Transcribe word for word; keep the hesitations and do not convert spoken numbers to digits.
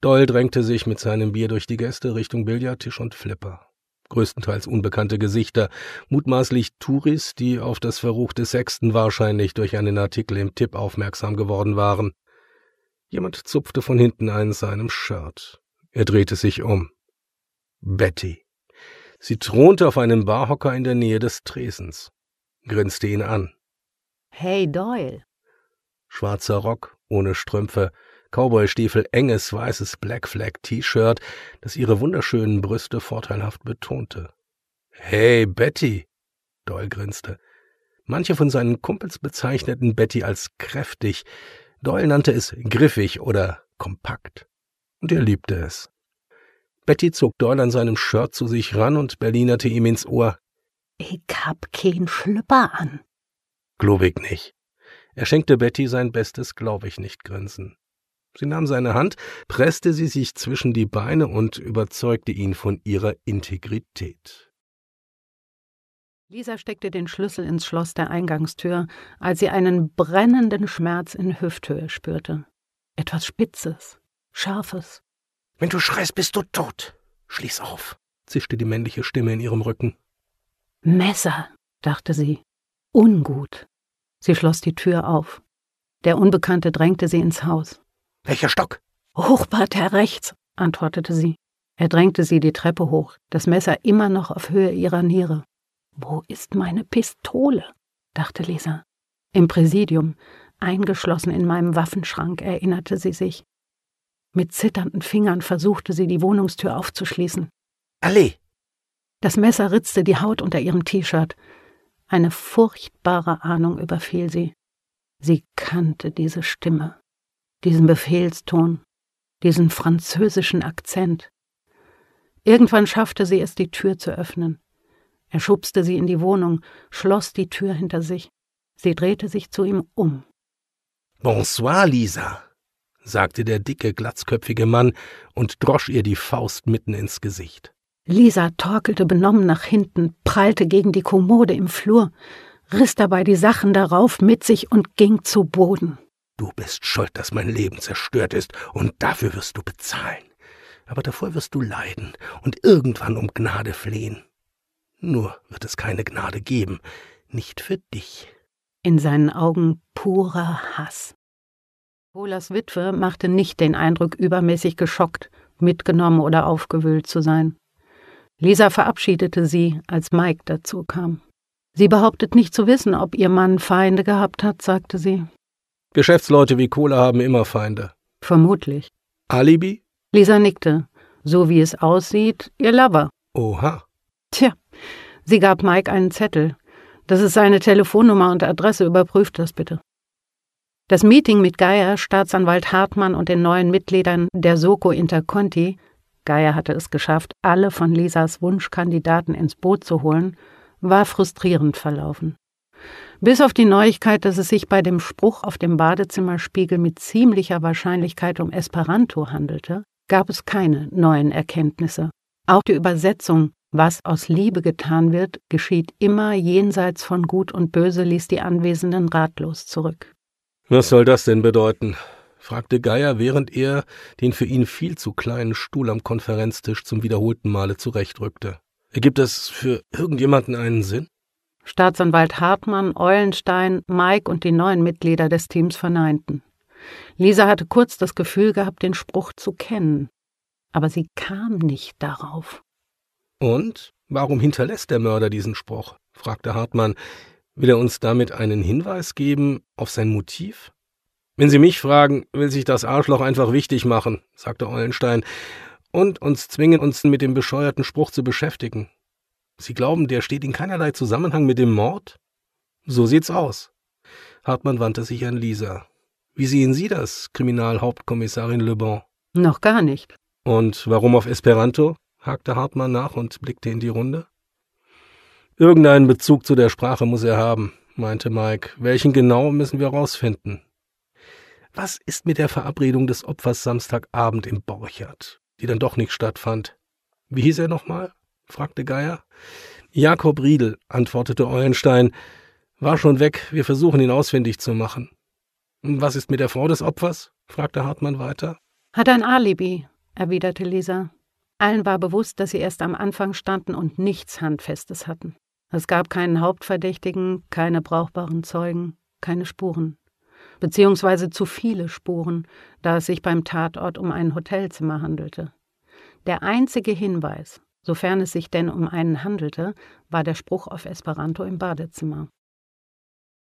Doyle drängte sich mit seinem Bier durch die Gäste Richtung Billardtisch und Flipper. Größtenteils unbekannte Gesichter, mutmaßlich Touris, die auf das verruchte Sexton wahrscheinlich durch einen Artikel im Tipp aufmerksam geworden waren. Jemand zupfte von hinten einen seinem Shirt. Er drehte sich um. Betty. Sie thronte auf einem Barhocker in der Nähe des Tresens, grinste ihn an. »Hey, Doyle!« Schwarzer Rock, ohne Strümpfe, Cowboystiefel, enges weißes Black-Flag-T-Shirt, das ihre wunderschönen Brüste vorteilhaft betonte. »Hey, Betty!« Doyle grinste. Manche von seinen Kumpels bezeichneten Betty als kräftig, Doyle nannte es griffig oder kompakt. Und er liebte es. Betty zog Doyle an seinem Shirt zu sich ran und berlinerte ihm ins Ohr. »Ich hab keinen Schlüpper an.« »Glaub ich nicht.« Er schenkte Betty sein bestes Glaub-ich-nicht-Grinsen. Sie nahm seine Hand, presste sie sich zwischen die Beine und überzeugte ihn von ihrer Integrität. Lisa steckte den Schlüssel ins Schloss der Eingangstür, als sie einen brennenden Schmerz in Hüfthöhe spürte. Etwas Spitzes, Scharfes. »Wenn du schreist, bist du tot. Schließ auf«, zischte die männliche Stimme in ihrem Rücken. »Messer«, dachte sie. »Ungut.« Sie schloss die Tür auf. Der Unbekannte drängte sie ins Haus. »Welcher Stock?« »Hochparterre rechts«, antwortete sie. Er drängte sie die Treppe hoch, das Messer immer noch auf Höhe ihrer Niere. »Wo ist meine Pistole?«, dachte Lisa. »Im Präsidium, eingeschlossen in meinem Waffenschrank«, erinnerte sie sich. Mit zitternden Fingern versuchte sie, die Wohnungstür aufzuschließen. »Allee!« Das Messer ritzte die Haut unter ihrem T-Shirt. Eine furchtbare Ahnung überfiel sie. Sie kannte diese Stimme, diesen Befehlston, diesen französischen Akzent. Irgendwann schaffte sie es, die Tür zu öffnen. Er schubste sie in die Wohnung, schloss die Tür hinter sich. Sie drehte sich zu ihm um. »Bonsoir, Lisa«, sagte der dicke, glatzköpfige Mann und drosch ihr die Faust mitten ins Gesicht. Lisa torkelte benommen nach hinten, prallte gegen die Kommode im Flur, riss dabei die Sachen darauf mit sich und ging zu Boden. »Du bist schuld, dass mein Leben zerstört ist, und dafür wirst du bezahlen. Aber davor wirst du leiden und irgendwann um Gnade flehen. Nur wird es keine Gnade geben, nicht für dich.« In seinen Augen purer Hass. Polas Witwe machte nicht den Eindruck, übermäßig geschockt, mitgenommen oder aufgewühlt zu sein. Lisa verabschiedete sie, als Mike dazu kam. Sie behauptet nicht zu wissen, ob ihr Mann Feinde gehabt hat, sagte sie. »Geschäftsleute wie Kohle haben immer Feinde.« »Vermutlich.« »Alibi?« Lisa nickte. »So wie es aussieht, ihr Lover.« »Oha.« »Tja«, sie gab Mike einen Zettel. »Das ist seine Telefonnummer und Adresse, überprüft das bitte.« Das Meeting mit Geier, Staatsanwalt Hartmann und den neuen Mitgliedern der Soko Interconti, Geier hatte es geschafft, alle von Lisas Wunschkandidaten ins Boot zu holen, war frustrierend verlaufen. Bis auf die Neuigkeit, dass es sich bei dem Spruch auf dem Badezimmerspiegel mit ziemlicher Wahrscheinlichkeit um Esperanto handelte, gab es keine neuen Erkenntnisse. Auch die Übersetzung, was aus Liebe getan wird, geschieht immer jenseits von Gut und Böse, ließ die Anwesenden ratlos zurück. »Was soll das denn bedeuten?« fragte Geier, während er den für ihn viel zu kleinen Stuhl am Konferenztisch zum wiederholten Male zurechtrückte. »Ergibt das für irgendjemanden einen Sinn?« Staatsanwalt Hartmann, Eulenstein, Mike und die neuen Mitglieder des Teams verneinten. Lisa hatte kurz das Gefühl gehabt, den Spruch zu kennen. Aber sie kam nicht darauf. »Und? Warum hinterlässt der Mörder diesen Spruch?« fragte Hartmann. »Will er uns damit einen Hinweis geben auf sein Motiv?« »Wenn Sie mich fragen, will sich das Arschloch einfach wichtig machen«, sagte Eulenstein, »und uns zwingen, uns mit dem bescheuerten Spruch zu beschäftigen. Sie glauben, der steht in keinerlei Zusammenhang mit dem Mord?« »So sieht's aus.« Hartmann wandte sich an Lisa. »Wie sehen Sie das, Kriminalhauptkommissarin Le Bon?« »Noch gar nicht.« »Und warum auf Esperanto?« hakte Hartmann nach und blickte in die Runde. »Irgendeinen Bezug zu der Sprache muss er haben«, meinte Mike. »Welchen genau, müssen wir rausfinden.« »Was ist mit der Verabredung des Opfers Samstagabend im Borchardt, die dann doch nicht stattfand?« »Wie hieß er nochmal?« fragte Geier. »Jakob Riedel«, antwortete Eulenstein. »War schon weg, wir versuchen ihn ausfindig zu machen.« »Was ist mit der Frau des Opfers?« fragte Hartmann weiter. »Hat ein Alibi«, erwiderte Lisa. Allen war bewusst, dass sie erst am Anfang standen und nichts Handfestes hatten. Es gab keinen Hauptverdächtigen, keine brauchbaren Zeugen, keine Spuren. Beziehungsweise zu viele Spuren, da es sich beim Tatort um ein Hotelzimmer handelte. Der einzige Hinweis, sofern es sich denn um einen handelte, war der Spruch auf Esperanto im Badezimmer.